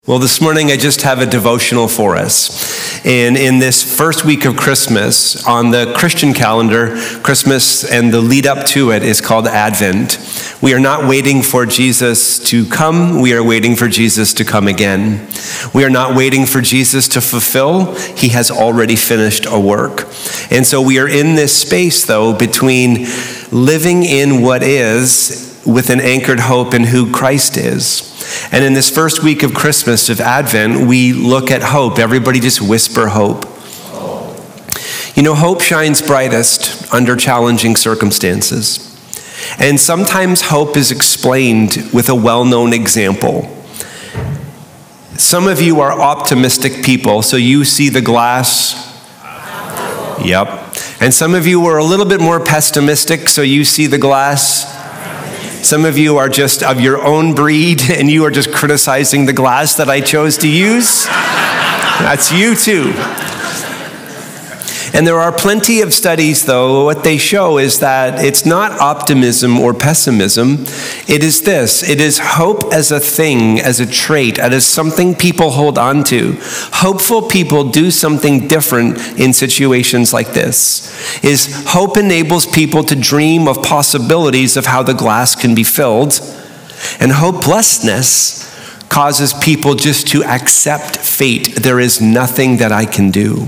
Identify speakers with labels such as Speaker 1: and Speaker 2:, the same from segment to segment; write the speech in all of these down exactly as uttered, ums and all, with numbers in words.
Speaker 1: Well, this morning I just have a devotional for us. And in this first week of Christmas, on the Christian calendar, Christmas and the lead up to it is called Advent. We are not waiting for Jesus to come. We are waiting for Jesus to come again. We are not waiting for Jesus to fulfill. He has already finished a work. And so we are in this space, though, between living in what is with an anchored hope in who Christ is. And in this first week of Christmas, of Advent, we look at hope. Everybody just whisper hope. You know, hope shines brightest under challenging circumstances. And sometimes hope is explained with a well-known example. Some of you are optimistic people, so you see the glass. Yep. And some of you are a little bit more pessimistic, so you see the glass. Some of you are just of your own breed, and you are just criticizing the glass that I chose to use. That's you too. And there are plenty of studies, though. What they show is that it's not optimism or pessimism. It is this. It is hope as a thing, as a trait, as something people hold on to. Hopeful people do something different in situations like this. Is hope enables people to dream of possibilities of how the glass can be filled. And hopelessness causes people just to accept fate. There is nothing that I can do.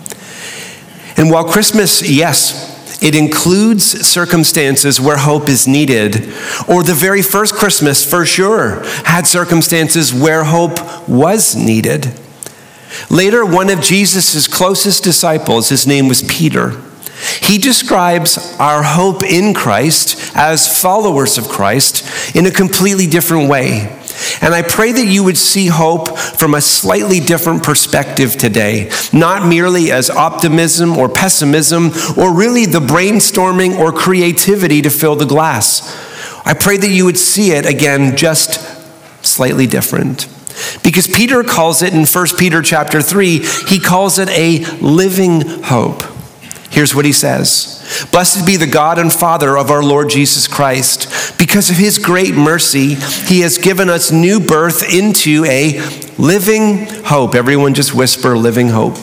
Speaker 1: And while Christmas, yes, it includes circumstances where hope is needed, or the very first Christmas, for sure, had circumstances where hope was needed. Later, one of Jesus' closest disciples, his name was Peter, he describes our hope in Christ as followers of Christ in a completely different way. And I pray that you would see hope from a slightly different perspective today, not merely as optimism or pessimism, or really the brainstorming or creativity to fill the glass. I pray that you would see it, again, just slightly different. Because Peter calls it in First Peter chapter three, he calls it a living hope. Here's what he says. Blessed be the God and Father of our Lord Jesus Christ. Because of his great mercy, he has given us new birth into a living hope. Everyone just whisper, living hope.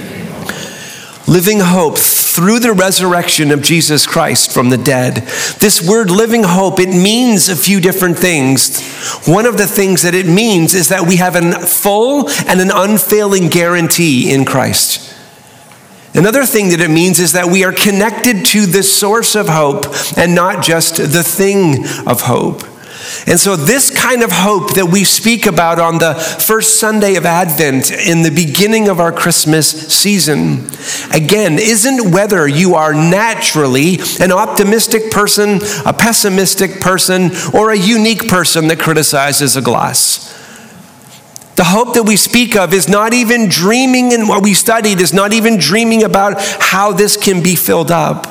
Speaker 1: Living hope through the resurrection of Jesus Christ from the dead. This word living hope, it means a few different things. One of the things that it means is that we have a full and an unfailing guarantee in Christ. Another thing that it means is that we are connected to the source of hope and not just the thing of hope. And so this kind of hope that we speak about on the first Sunday of Advent in the beginning of our Christmas season, again, isn't whether you are naturally an optimistic person, a pessimistic person, or a unique person that criticizes a glass. The hope that we speak of is not even dreaming, and what we studied is not even dreaming about how this can be filled up.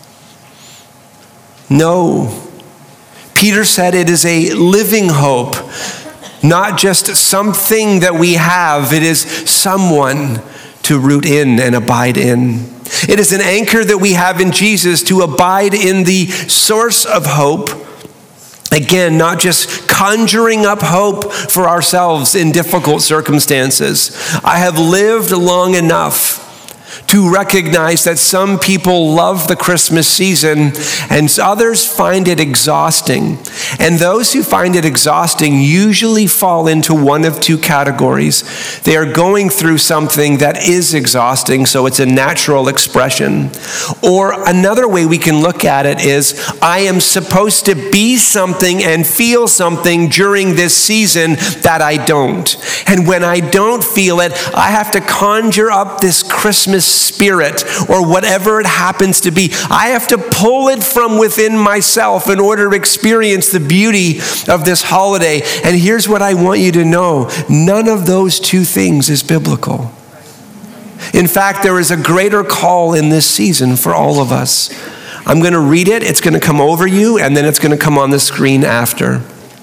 Speaker 1: No. Peter said it is a living hope, not just something that we have. It is someone to root in and abide in. It is an anchor that we have in Jesus to abide in the source of hope. Again, not just conjuring up hope for ourselves in difficult circumstances. I have lived long enough to recognize that some people love the Christmas season and others find it exhausting. And those who find it exhausting usually fall into one of two categories. They are going through something that is exhausting, so it's a natural expression. Or another way we can look at it is, I am supposed to be something and feel something during this season that I don't. And when I don't feel it, I have to conjure up this Christmas spirit or whatever it happens to be. I have to pull it from within myself in order to experience the beauty of this holiday. And here's what I want you to know. None of those two things is biblical. In fact, there is a greater call in this season for all of us. I'm going to read it. It's going to come over you, and then it's going to come on the screen after.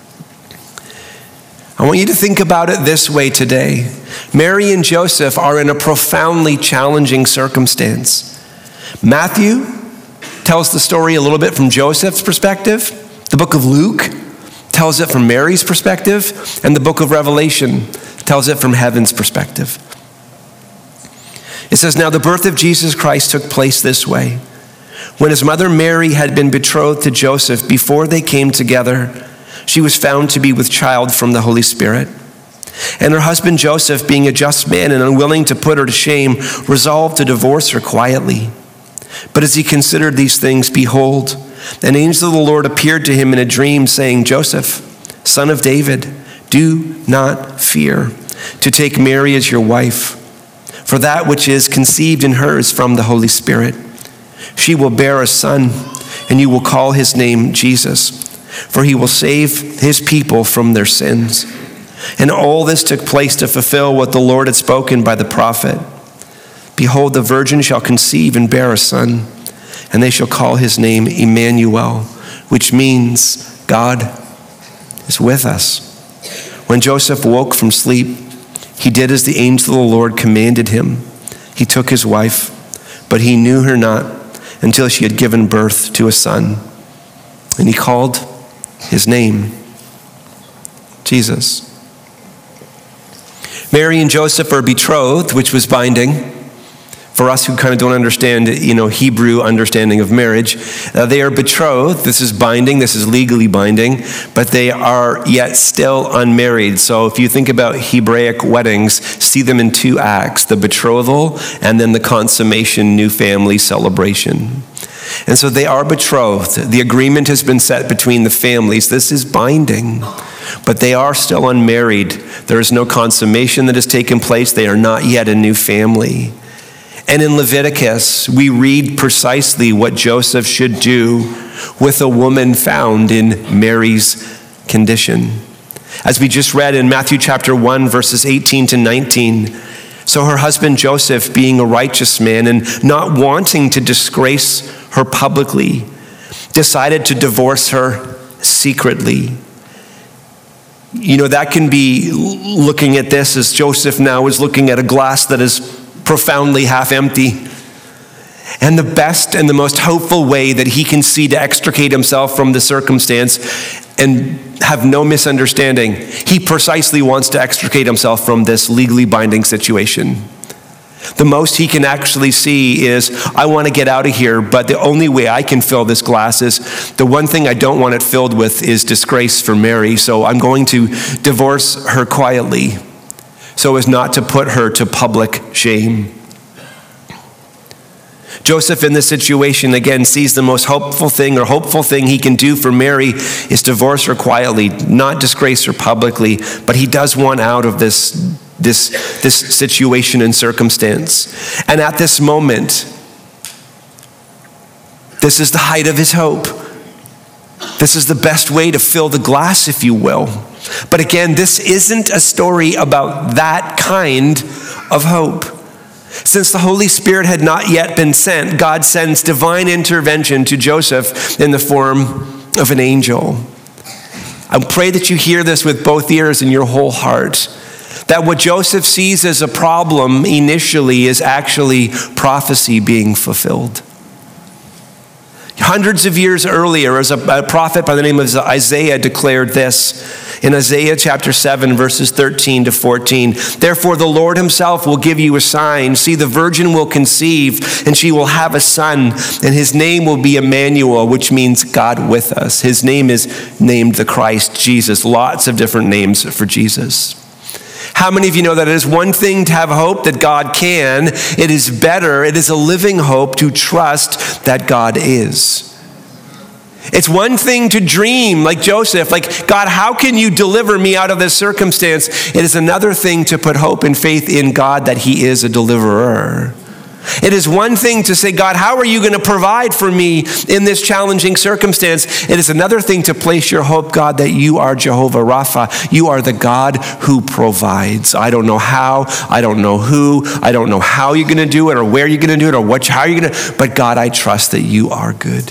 Speaker 1: I want you to think about it this way today. Mary and Joseph are in a profoundly challenging circumstance. Matthew tells the story a little bit from Joseph's perspective. The book of Luke tells it from Mary's perspective, and the book of Revelation tells it from heaven's perspective. It says, now the birth of Jesus Christ took place this way. When his mother Mary had been betrothed to Joseph, before they came together, she was found to be with child from the Holy Spirit. And her husband Joseph, being a just man and unwilling to put her to shame, resolved to divorce her quietly. But as he considered these things, behold, an angel of the Lord appeared to him in a dream, saying, Joseph, son of David, do not fear to take Mary as your wife, for that which is conceived in her is from the Holy Spirit. She will bear a son, and you will call his name Jesus, for he will save his people from their sins. And all this took place to fulfill what the Lord had spoken by the prophet. Behold, the virgin shall conceive and bear a son, and they shall call his name Emmanuel, which means God is with us. When Joseph woke from sleep, he did as the angel of the Lord commanded him. He took his wife, but he knew her not until she had given birth to a son. And he called his name Jesus. Mary and Joseph are betrothed, which was binding. For us who kind of don't understand, you know, Hebrew understanding of marriage, uh, they are betrothed. This is binding. This is legally binding, but they are yet still unmarried. So if you think about Hebraic weddings, see them in two acts, the betrothal and then the consummation, new family celebration. And so they are betrothed. The agreement has been set between the families. This is binding, but they are still unmarried. There is no consummation that has taken place. They are not yet a new family. And in Leviticus, we read precisely what Joseph should do with a woman found in Mary's condition. As we just read in Matthew chapter one, verses eighteen to nineteen, so her husband Joseph, being a righteous man and not wanting to disgrace her publicly, decided to divorce her secretly. You know, that can be looking at this as Joseph now is looking at a glass that is profoundly half empty. And the best and the most hopeful way that he can see to extricate himself from the circumstance and have no misunderstanding, he precisely wants to extricate himself from this legally binding situation. The most he can actually see is, I want to get out of here, but the only way I can fill this glass is, the one thing I don't want it filled with is disgrace for Mary, so I'm going to divorce her quietly, so as not to put her to public shame. Joseph in this situation, again, sees the most hopeful thing or hopeful thing he can do for Mary is divorce her quietly, not disgrace her publicly, but he does want out of this, this, this situation and circumstance. And at this moment, this is the height of his hope. This is the best way to fill the glass, if you will. But again, this isn't a story about that kind of hope. Since the Holy Spirit had not yet been sent, God sends divine intervention to Joseph in the form of an angel. I pray that you hear this with both ears and your whole heart. That what Joseph sees as a problem initially is actually prophecy being fulfilled. Hundreds of years earlier, as a prophet by the name of Isaiah declared this in Isaiah chapter seven, verses thirteen to fourteen. Therefore, the Lord himself will give you a sign. See, the virgin will conceive, and she will have a son, and his name will be Emmanuel, which means God with us. His name is named the Christ, Jesus. Lots of different names for Jesus. How many of you know that it is one thing to have hope that God can? It is better, it is a living hope to trust that God is. It's one thing to dream like Joseph, like, God, how can you deliver me out of this circumstance? It is another thing to put hope and faith in God that he is a deliverer. It is one thing to say, God, how are you going to provide for me in this challenging circumstance? It is another thing to place your hope, God, that you are Jehovah Rapha. You are the God who provides. I don't know how, I don't know who, I don't know how you're going to do it or where you're going to do it or what, how you're going to, but God, I trust that you are good.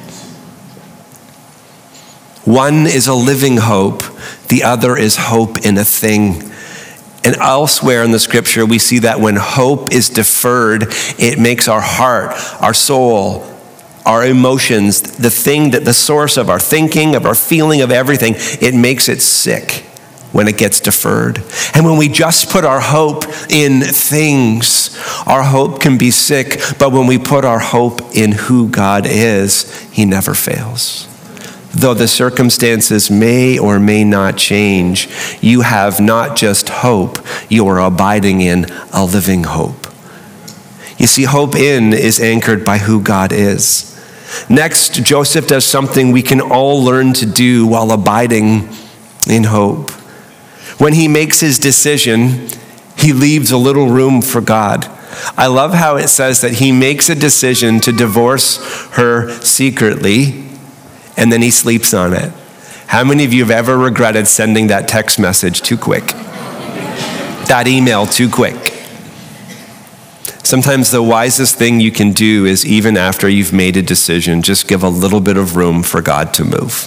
Speaker 1: One is a living hope. The other is hope in a thing. And elsewhere in the scripture, we see that when hope is deferred, it makes our heart, our soul, our emotions, the thing that the source of our thinking, of our feeling, of everything, it makes it sick. when it gets deferred. And when we just put our hope in things, our hope can be sick. But when we put our hope in who God is, he never fails. Though the circumstances may or may not change, you have not just hope, you are abiding in a living hope. You see, hope in is anchored by who God is. Next, Joseph does something we can all learn to do while abiding in hope. When he makes his decision, he leaves a little room for God. I love how it says that he makes a decision to divorce her secretly, and then he sleeps on it. How many of you have ever regretted sending that text message too quick? That email too quick? Sometimes the wisest thing you can do is, even after you've made a decision, just give a little bit of room for God to move.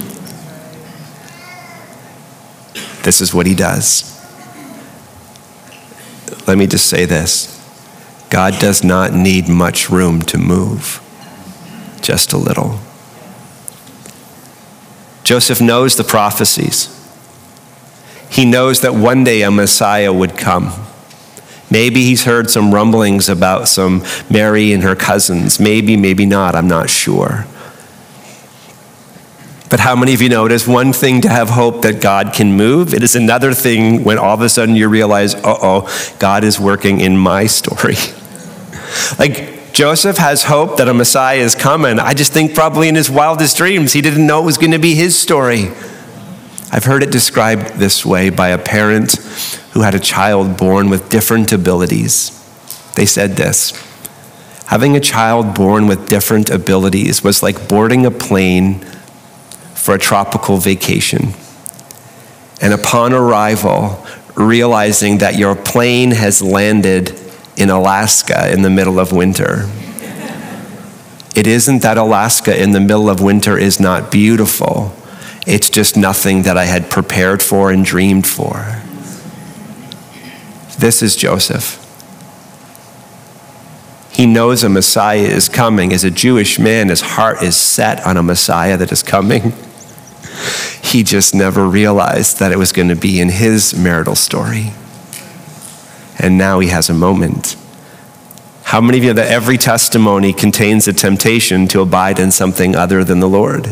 Speaker 1: This is what he does. Let me just say this. God does not need much room to move, just a little. Joseph knows the prophecies. He knows that one day a Messiah would come. Maybe he's heard some rumblings about some Mary and her cousins. Maybe, maybe not, I'm not sure. But how many of you know it is one thing to have hope that God can move? It is another thing when all of a sudden you realize, uh-oh, God is working in my story. Like Joseph has hope that a Messiah is coming. I just think probably in his wildest dreams, he didn't know it was going to be his story. I've heard it described this way by a parent who had a child born with different abilities. They said this: having a child born with different abilities was like boarding a plane for a tropical vacation. And upon arrival, realizing that your plane has landed in Alaska in the middle of winter. It isn't that Alaska in the middle of winter is not beautiful. It's just nothing that I had prepared for and dreamed for. This is Joseph. He knows a Messiah is coming. As a Jewish man, his heart is set on a Messiah that is coming. He just never realized that it was going to be in his marital story. And now he has a moment. How many of you know that every testimony contains a temptation to abide in something other than the Lord?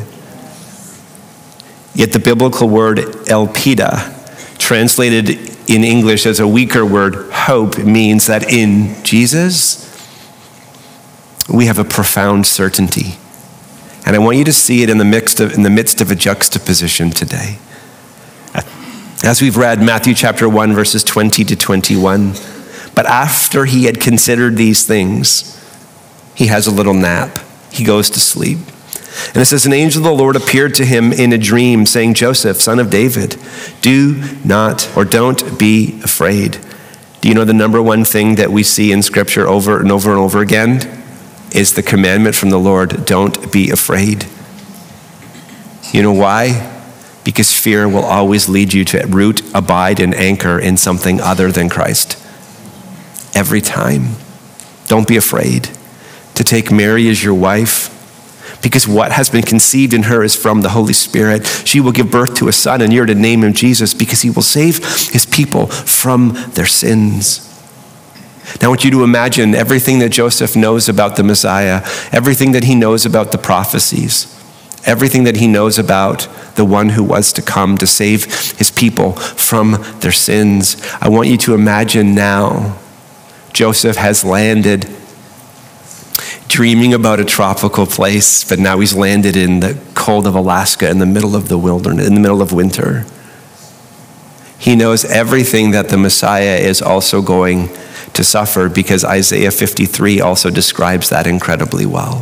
Speaker 1: Yet the biblical word elpida, translated in English as a weaker word, hope, means that in Jesus, we have a profound certainty. And I want you to see it in the midst of, in the midst of a juxtaposition today. As we've read Matthew chapter one, verses twenty to twenty-one. But after he had considered these things, he has a little nap. He goes to sleep. And it says, an angel of the Lord appeared to him in a dream, saying, Joseph, son of David, do not, or don't be afraid. Do you know the number one thing that we see in Scripture over and over and over again is the commandment from the Lord, don't be afraid. You know why? Because fear will always lead you to root, abide, and anchor in something other than Christ. Every time. Don't be afraid to take Mary as your wife, because what has been conceived in her is from the Holy Spirit. She will give birth to a son, and you're to name him Jesus, because he will save his people from their sins. Now I want you to imagine everything that Joseph knows about the Messiah, everything that he knows about the prophecies, everything that he knows about the one who was to come to save his people from their sins. I want you to imagine now Joseph has landed dreaming about a tropical place, but now he's landed in the cold of Alaska in the middle of the wilderness, in the middle of winter. He knows everything that the Messiah is also going to suffer, because Isaiah fifty-three also describes that incredibly well.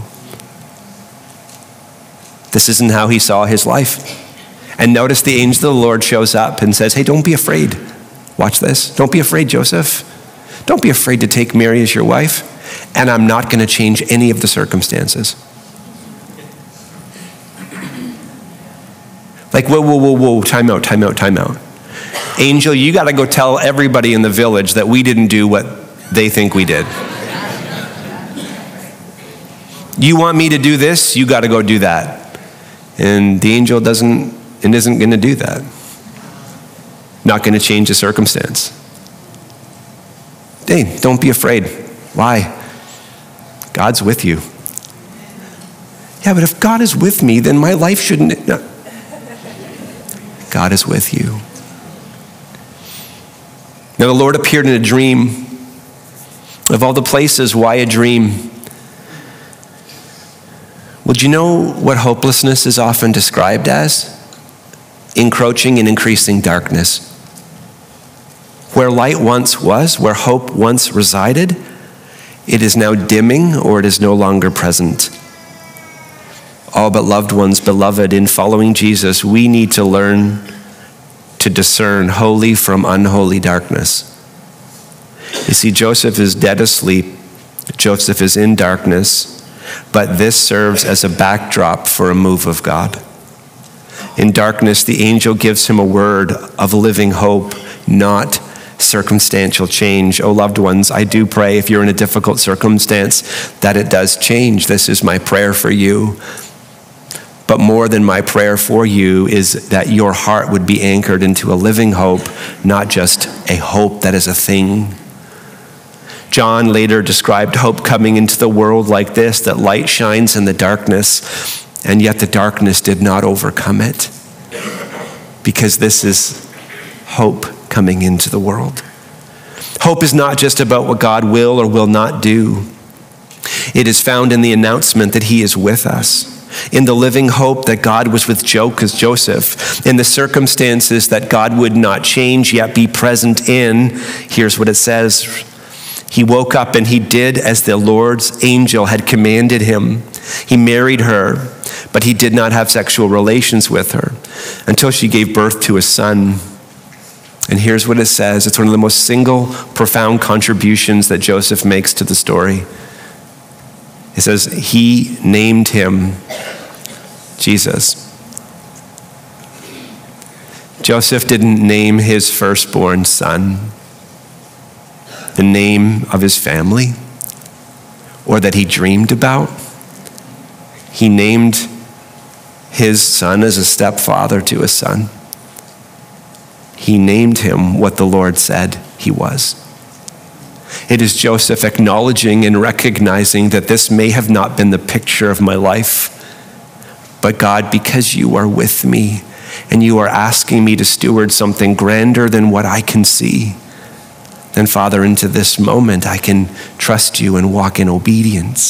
Speaker 1: This isn't how he saw his life. And notice the angel of the Lord shows up and says, hey, don't be afraid. Watch this. Don't be afraid, Joseph. Don't be afraid to take Mary as your wife. And I'm not going to change any of the circumstances. Like, whoa, whoa, whoa, whoa, time out, time out, time out. Angel, you got to go tell everybody in the village that we didn't do what they think we did. You want me to do this, you got to go do that. And the angel doesn't and isn't going to do that. not going to change the circumstance. Hey, don't be afraid. Why? God's with you. Yeah, but if God is with me, then my life shouldn't... No. God is with you. Now the Lord appeared in a dream. Of all the places, why a dream? Well, do you know what hopelessness is often described as? Encroaching and increasing darkness. Where light once was, where hope once resided, it is now dimming or it is no longer present. All but loved ones, beloved, in following Jesus, we need to learn to discern holy from unholy darkness. You see, Joseph is dead asleep. Joseph is in darkness, but this serves as a backdrop for a move of God. In darkness, the angel gives him a word of living hope, not circumstantial change. Oh, loved ones, I do pray if you're in a difficult circumstance that it does change. This is my prayer for you. But more than my prayer for you is that your heart would be anchored into a living hope, not just a hope that is a thing. John later described hope coming into the world like this, that light shines in the darkness, and yet the darkness did not overcome it. Because this is hope coming into the world. Hope is not just about what God will or will not do. It is found in the announcement that he is with us. In the living hope that God was with Joseph, in the circumstances that God would not change yet be present in. Here's what it says. He woke up and he did as the Lord's angel had commanded him. He married her, but he did not have sexual relations with her until she gave birth to a son. And here's what it says. It's one of the most single, profound contributions that Joseph makes to the story. It says, he named him Jesus. Joseph didn't name his firstborn son the name of his family or that he dreamed about. He named his son as a stepfather to a son. He named him what the Lord said he was. It is Joseph acknowledging and recognizing that this may have not been the picture of my life, but God, because you are with me and you are asking me to steward something grander than what I can see, then Father, into this moment, I can trust you and walk in obedience.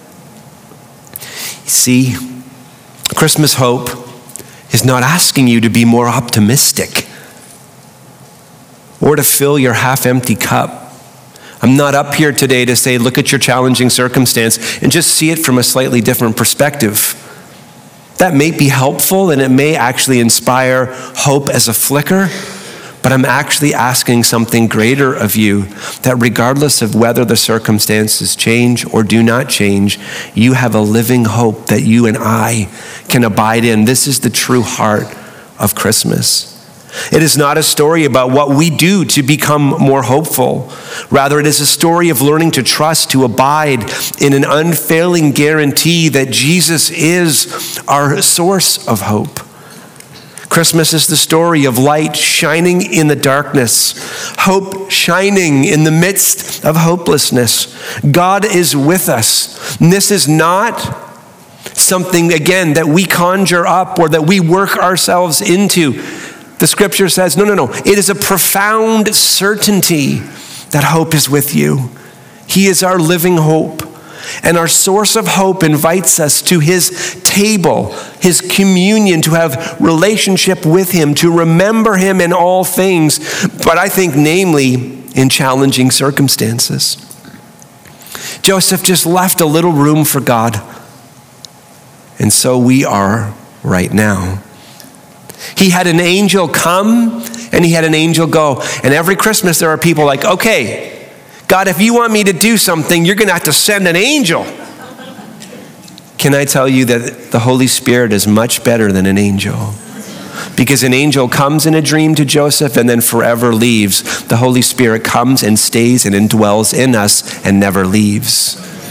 Speaker 1: See, Christmas hope is not asking you to be more optimistic or to fill your half-empty cup. I'm not up here today to say, look at your challenging circumstance and just see it from a slightly different perspective. That may be helpful and it may actually inspire hope as a flicker, but I'm actually asking something greater of you, that regardless of whether the circumstances change or do not change, you have a living hope that you and I can abide in. This is the true heart of Christmas. It is not a story about what we do to become more hopeful. Rather, it is a story of learning to trust, to abide in an unfailing guarantee that Jesus is our source of hope. Christmas is the story of light shining in the darkness, hope shining in the midst of hopelessness. God is with us. And this is not something, again, that we conjure up or that we work ourselves into. The scripture says, no, no, no. It is a profound certainty that hope is with you. He is our living hope. And our source of hope invites us to his table, his communion, to have relationship with him, to remember him in all things, but I think namely in challenging circumstances. Joseph just left a little room for God. And so we are right now. He had an angel come and he had an angel go. And every Christmas there are people like, okay, God, if you want me to do something, you're going to have to send an angel. Can I tell you that the Holy Spirit is much better than an angel? Because an angel comes in a dream to Joseph and then forever leaves. The Holy Spirit comes and stays and indwells in us and never leaves.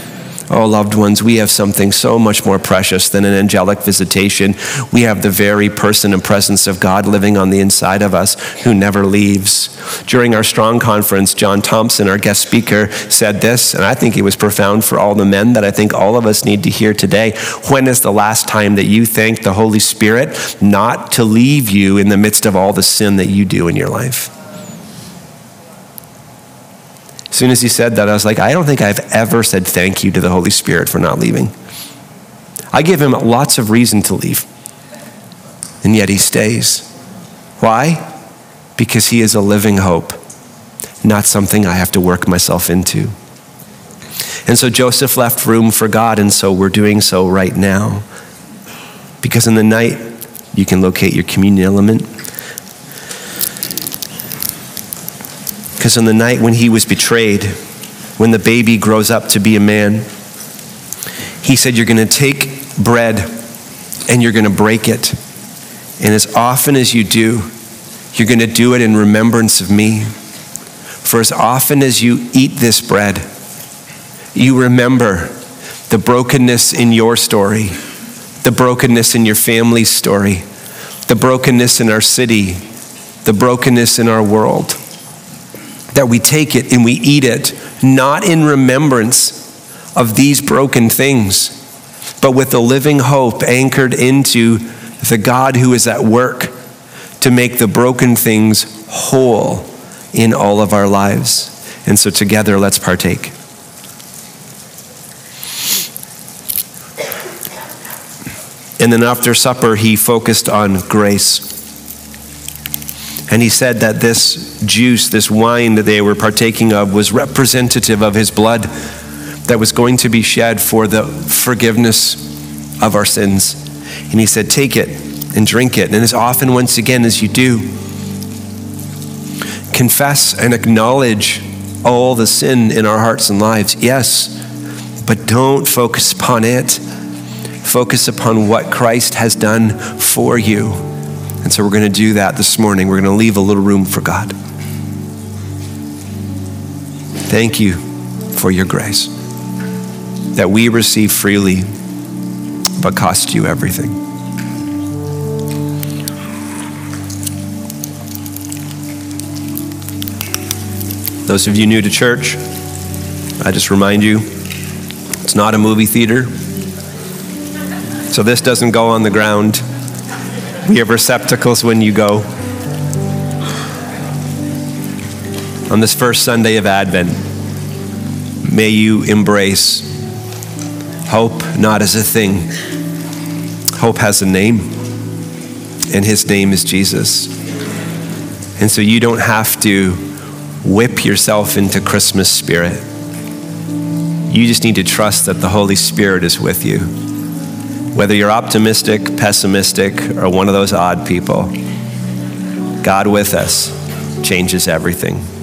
Speaker 1: Oh, loved ones, we have something so much more precious than an angelic visitation. We have the very person and presence of God living on the inside of us who never leaves. During our Strong Conference, John Thompson, our guest speaker, said this, and I think it was profound for all the men that I think all of us need to hear today. When is the last time that you thanked the Holy Spirit not to leave you in the midst of all the sin that you do in your life? As soon as he said that, I was like, I don't think I've ever said thank you to the Holy Spirit for not leaving. I give him lots of reason to leave, and yet he stays. Why? Because he is a living hope, not something I have to work myself into. And so Joseph left room for God, and so we're doing so right now. Because in the night, you can locate your communion element. Because in the night when he was betrayed, when the baby grows up to be a man, he said, you're going to take bread and you're going to break it. And as often as you do, you're going to do it in remembrance of me. For as often as you eat this bread, you remember the brokenness in your story, the brokenness in your family's story, the brokenness in our city, the brokenness in our world. That we take it and we eat it, not in remembrance of these broken things, but with a living hope anchored into the God who is at work to make the broken things whole in all of our lives. And so together, let's partake. And then after supper, he focused on grace. And he said that this juice, this wine that they were partaking of was representative of his blood that was going to be shed for the forgiveness of our sins. And he said, take it and drink it. And as often, once again, as you do, confess and acknowledge all the sin in our hearts and lives. Yes, but don't focus upon it. Focus upon what Christ has done for you. And so we're going to do that this morning. We're going to leave a little room for God. Thank you for your grace that we receive freely, but cost you everything. Those of you new to church, I just remind you, it's not a movie theater. So this doesn't go on the ground. We have receptacles when you go. On this first Sunday of Advent, may you embrace hope not as a thing. Hope has a name, and his name is Jesus. And so you don't have to whip yourself into Christmas spirit. You just need to trust that the Holy Spirit is with you. Whether you're optimistic, pessimistic, or one of those odd people, God with us changes everything.